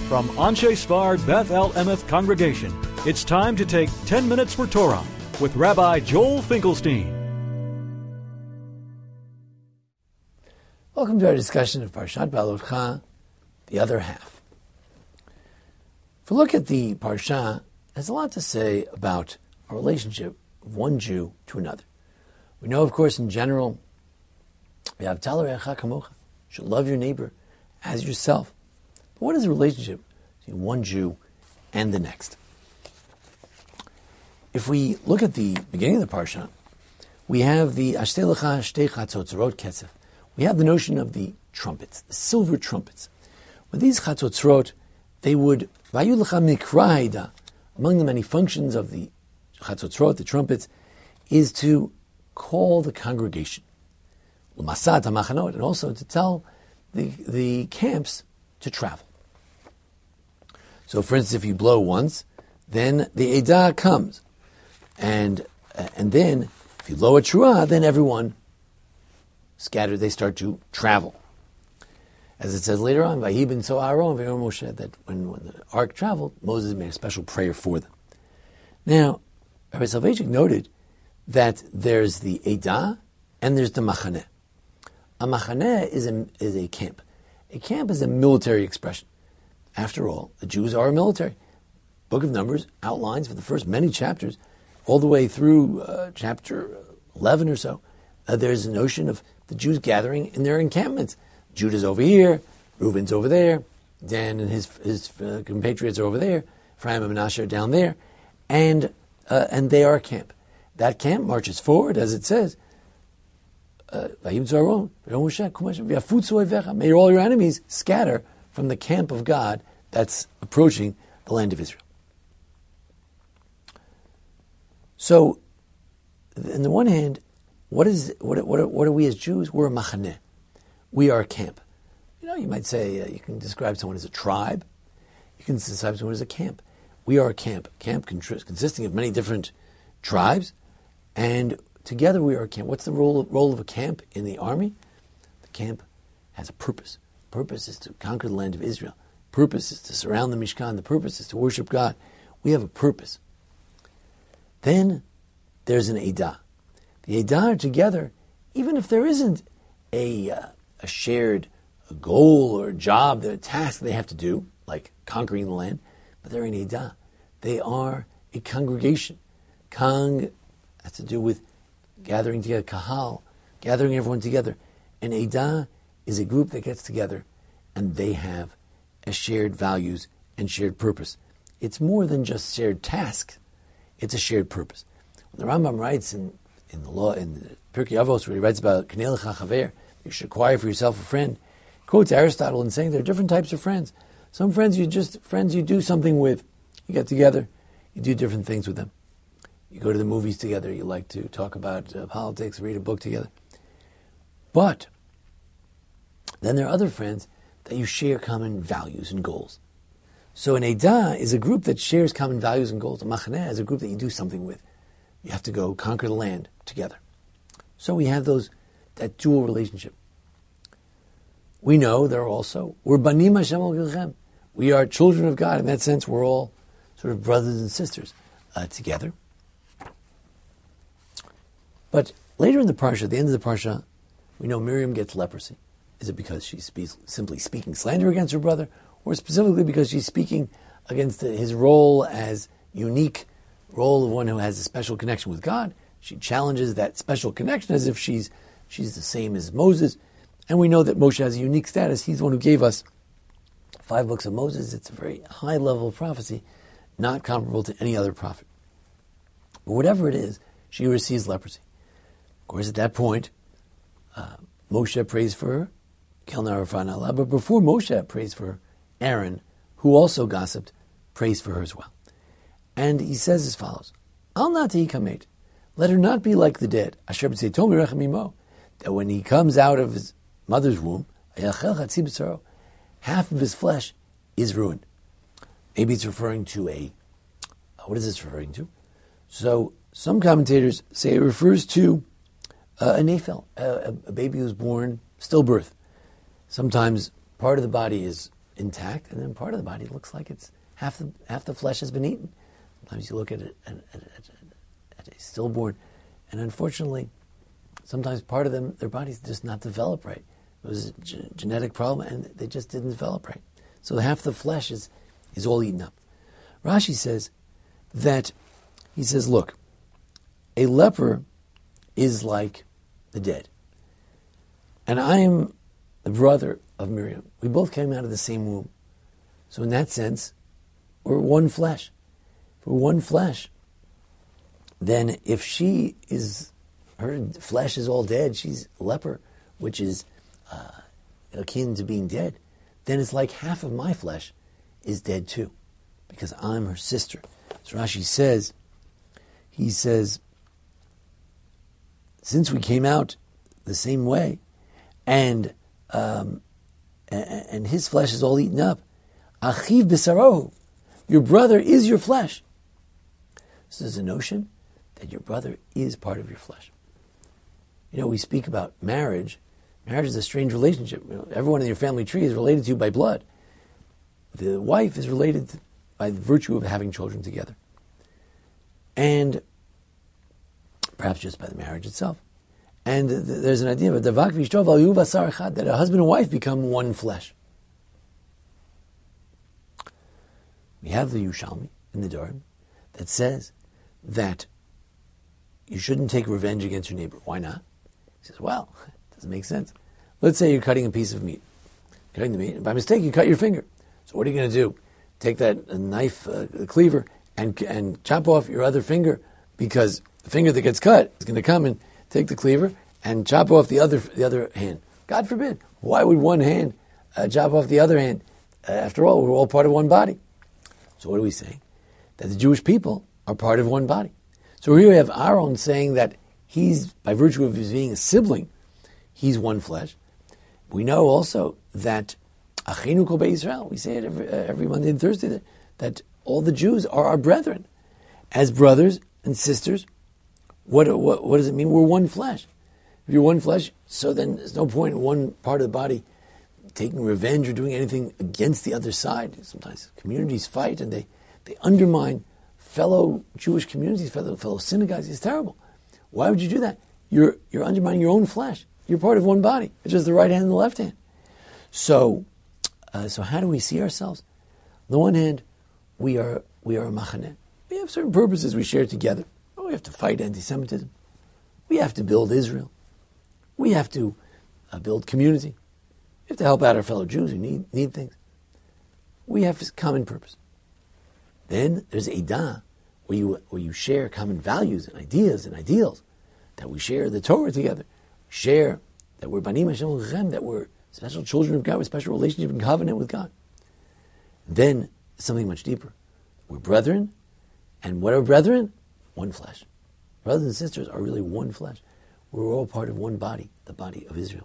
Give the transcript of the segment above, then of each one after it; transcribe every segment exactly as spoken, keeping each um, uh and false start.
From Anshe Sfard Beth El Emeth Congregation, it's time to take ten minutes for Torah with Rabbi Joel Finkelstein. Welcome to our discussion of Parshat Balotcha, the other half. If we look at the Parsha, it has a lot to say about a relationship of one Jew to another. We know, of course, in general, we have Tal Re'echa Kamocha, you should love your neighbor as yourself. But what is the relationship between one Jew and the next? If we look at the beginning of the Parsha, we have the Ashtei Lecha Shtei Chatzotzrot Kesef. We have the notion of the trumpets, the silver trumpets. With these Chatzotzrot, they would, Vayu Lecha Mikra Haida, among the many functions of the Chatzotzrot, the trumpets, is to call the congregation, L'masat HaMachanot, and also to tell the, the camps to travel. So, for instance, if you blow once, then the Eidah comes. And uh, and then, if you blow a Truah, then everyone scattered, they start to travel. As it says later on, Vayi ben so Aaron v'Aaron Moshe, that when, when the ark traveled, Moses made a special prayer for them. Now, Rabbi Soloveitchik noted that there's the Eidah and there's the Machaneh. A Machaneh is a, is a camp. A camp is a military expression. After all, the Jews are a military. Book of Numbers outlines for the first many chapters, all the way through uh, chapter eleven or so, uh, there's a notion of the Jews gathering in their encampments. Judah's over here, Reuben's over there, Dan and his his uh, compatriots are over there, Ephraim and Manasseh are down there, and uh, and they are a camp. That camp marches forward, as it says, uh, may all your enemies scatter from the camp of God that's approaching the land of Israel. So, on the one hand, what is what what what are we as Jews? We're a machaneh. We are a camp. You know, you might say uh, you can describe someone as a tribe. You can describe someone as a camp. We are a camp. Camp consisting of many different tribes, and together we are a camp. What's the role role of a camp in the army? The camp has a purpose. The purpose is to conquer the land of Israel. The purpose is to surround the Mishkan. The purpose is to worship God. We have a purpose. Then there's an Eidah. The Eidah are together, even if there isn't a uh, a shared a goal or a job, a task they have to do, like conquering the land, but they're an Eidah. They are a congregation. Kong has to do with gathering together, kahal, gathering everyone together. An Eidah is a group that gets together and they have a shared values and shared purpose. It's more than just shared tasks. It's a shared purpose. When the Rambam writes in, in the law, in the Pirkei Avos, where he writes about Knei Lecha Chaver, you should acquire for yourself a friend, he quotes Aristotle in saying there are different types of friends. Some friends you just, friends you do something with. You get together, you do different things with them. You go to the movies together, you like to talk about uh, politics, read a book together. But then there are other friends that you share common values and goals. So an Eidah is a group that shares common values and goals. A Machaneh is a group that you do something with. You have to go conquer the land together. So we have those that dual relationship. We know there are also, we're Banim Hashem al Gilchem. We are children of God. In that sense, we're all sort of brothers and sisters uh, together. But later in the Parsha, at the end of the Parsha, we know Miriam gets leprosy. Is it because she's spe- simply speaking slander against her brother, or specifically because she's speaking against his role as unique role of one who has a special connection with God? She challenges that special connection as if she's she's the same as Moses. And we know that Moshe has a unique status. He's the one who gave us five books of Moses. It's a very high level of prophecy, not comparable to any other prophet. But whatever it is, she receives leprosy. Of course, at that point, uh, Moshe prays for her, but before Moshe prays for her, Aaron, who also gossiped, prays for her as well. And he says as follows, Al nati kamet, let her not be like the dead, Asher b'tzeitom yirachem imo, that when he comes out of his mother's womb, half of his flesh is ruined. Maybe it's referring to a, what is this referring to? So some commentators say it refers to uh, a nephil, a, a baby who's born stillbirth. Sometimes part of the body is intact, and then part of the body looks like it's half the half the flesh has been eaten. Sometimes you look at it at, at, at, at a stillborn, and unfortunately, sometimes part of them, their body's just not developed right. It was a g- genetic problem, and they just didn't develop right. So half the flesh is is all eaten up. Rashi says that he says, look, a leper is like the dead, and I am the brother of Miriam. We both came out of the same womb. So in that sense, we're one flesh. If we're one flesh, then if she is, her flesh is all dead, she's a leper, which is uh, akin to being dead, then it's like half of my flesh is dead too, because I'm her sister. So Rashi says, he says, since we came out the same way, and um, and his flesh is all eaten up, achiv b'sarohu, your brother is your flesh. So there's a notion that your brother is part of your flesh. You know, we speak about marriage. Marriage is a strange relationship. You know, everyone in your family tree is related to you by blood. The wife is related to, by the virtue of having children together. And perhaps just by the marriage itself. And th- there's an idea of davak v'ishto v'ayu v'asar echad, that a husband and wife become one flesh. We have the Yerushalmi in the Durham that says that you shouldn't take revenge against your neighbor. Why not? He says, well, it doesn't make sense. Let's say you're cutting a piece of meat. Cutting the meat, and by mistake you cut your finger. So what are you going to do? Take that knife, uh, cleaver, and and chop off your other finger, because the finger that gets cut is going to come and take the cleaver and chop off the other the other hand. God forbid. Why would one hand uh, chop off the other hand? Uh, after all, we're all part of one body. So what are we saying? That the Jewish people are part of one body. So here we have Aaron saying that he's, by virtue of his being a sibling, he's one flesh. We know also that Achinu Kol Beit Yisrael, we say it every, uh, every Monday and Thursday, that, that all the Jews are our brethren. As brothers and sisters, what, what, what does it mean? We're one flesh. If you're one flesh, so then there's no point in one part of the body taking revenge or doing anything against the other side. Sometimes communities fight and they, they undermine fellow Jewish communities, fellow, fellow synagogues. It's terrible. Why would you do that? You're, you're undermining your own flesh. You're part of one body. It's just the right hand and the left hand. So, uh, so how do we see ourselves? On the one hand, we are we are a machaneh. We have certain purposes we share together. We have to fight anti-Semitism. We have to build Israel. We have to uh, build community. We have to help out our fellow Jews who need, need things. We have a common purpose. Then there's Eidah, where you where you share common values and ideas and ideals, that we share the Torah together, share that we're Banim Hashem Lechem, that we're special children of God with special relationship and covenant with God. Then something much deeper. We're brethren, and what are brethren? One flesh. Brothers and sisters are really one flesh. We're all part of one body, the body of Israel.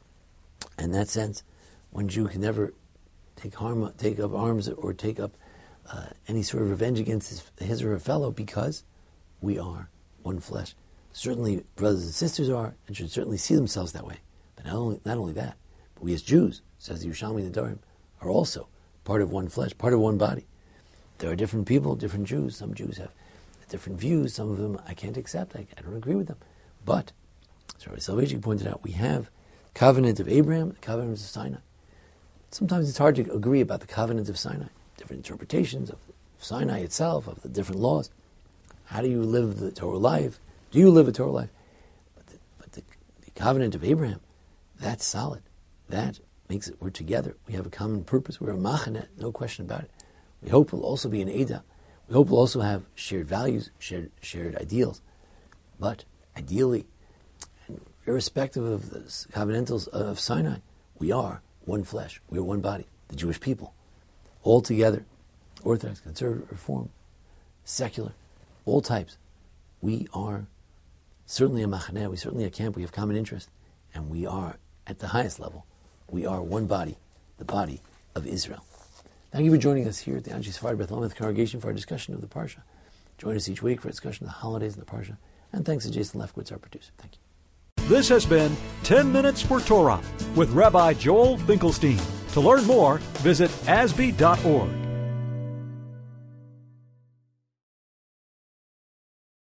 In that sense, one Jew can never take harm, take up arms or take up uh, any sort of revenge against his, his or her fellow, because we are one flesh. Certainly brothers and sisters are, and should certainly see themselves that way. But not only, not only that, but we as Jews, says the Yerushalmi Nedarim, are also part of one flesh, part of one body. There are different people, different Jews. Some Jews have different views. Some of them I can't accept. I, I don't agree with them. But, as Rabbi Soloveitchik pointed out, we have covenant of Abraham, the covenant of Sinai. Sometimes it's hard to agree about the covenant of Sinai. Different interpretations of Sinai itself, of the different laws. How do you live the Torah life? Do you live a Torah life? But the, but the, the covenant of Abraham, that's solid. That makes it, we're together. We have a common purpose. We're a machaneh, no question about it. We hope we'll also be an Eidah. We hope we'll also have shared values, shared shared ideals. But ideally, and irrespective of the covenantals of Sinai, we are one flesh. We are one body. The Jewish people, all together, Orthodox, Conservative, Reform, secular, all types. We are certainly a machaneh. We certainly a camp. We have common interest, and we are at the highest level. We are one body, the body of Israel. Thank you for joining us here at the Anshe Sephardi Beth Elameth Congregation for our discussion of the Parsha. Join us each week for a discussion of the holidays and the Parsha. And thanks to Jason Lefkowitz, our producer. Thank you. This has been ten minutes for Torah with Rabbi Joel Finkelstein. To learn more, visit A S B E dot org.